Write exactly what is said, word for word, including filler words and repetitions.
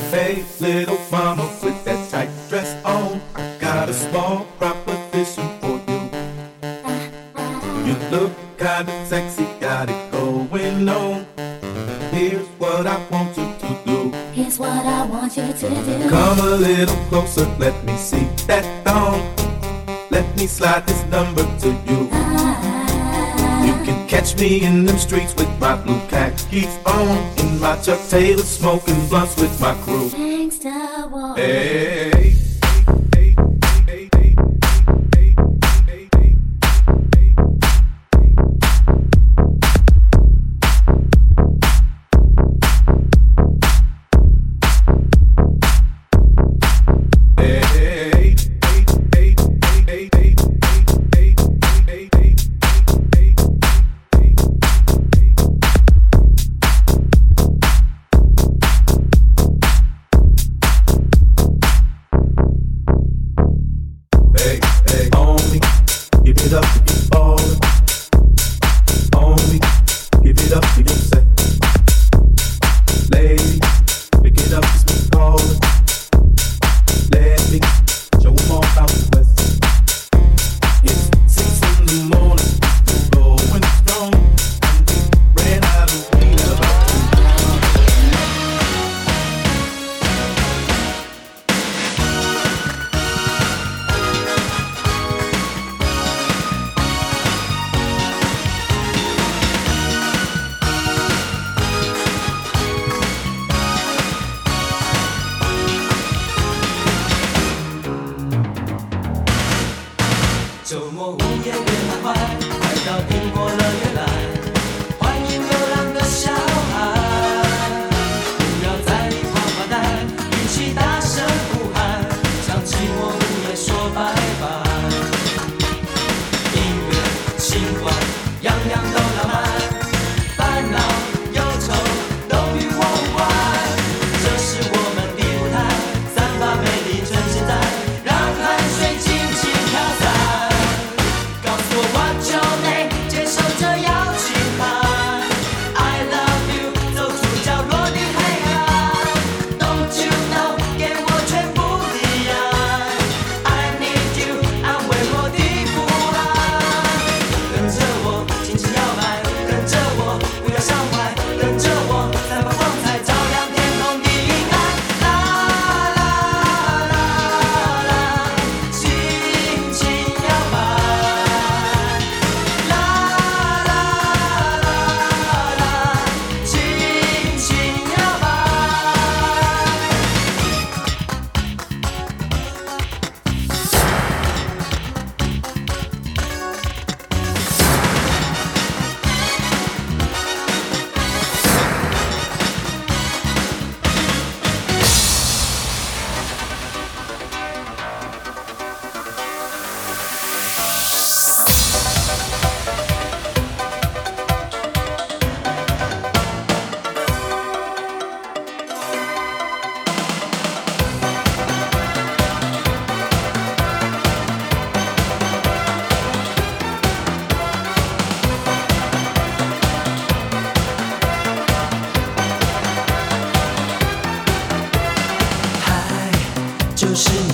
Hey, little mama with that tight dress on, I got a small proposition for you. You look kinda sexy, got it going on. Here's what I want you to do. Here's what I want you to do. Come a little closer, let me see that thong. Let me slide this number to you. You can catch me in them streets with my blue khakis on, in my Chuck Taylor, smoking blunts with my crew. Gangsta walk. Hey. 周末午夜变得快，快到苹果乐园来，欢迎流浪的小孩，不要在里发发呆，一起大声呼喊，向寂寞午夜说拜拜。音乐、情怀，样样都浪漫，烦恼、忧愁都与我无关。这是我们的舞台，散发美丽趁现在，让汗水尽情飘散。What's your name？ 接受这邀请函 ，I love you， 走出角落的黑暗。Don't you know？ 给我全部的爱 ，I need you， 安慰我的不安。跟着我轻轻摇摆，跟着我不要伤怀，跟着我散发光彩，照亮天空的阴暗。啦啦啦啦，轻轻摇摆。就是